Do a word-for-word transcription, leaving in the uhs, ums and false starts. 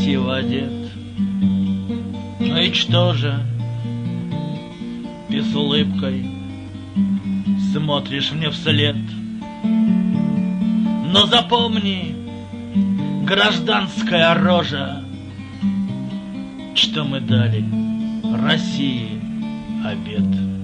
красиво одет. Ну и что же? Ты с улыбкой смотришь мне вслед. Но запомни, гражданская рожа, что мы дали России обет.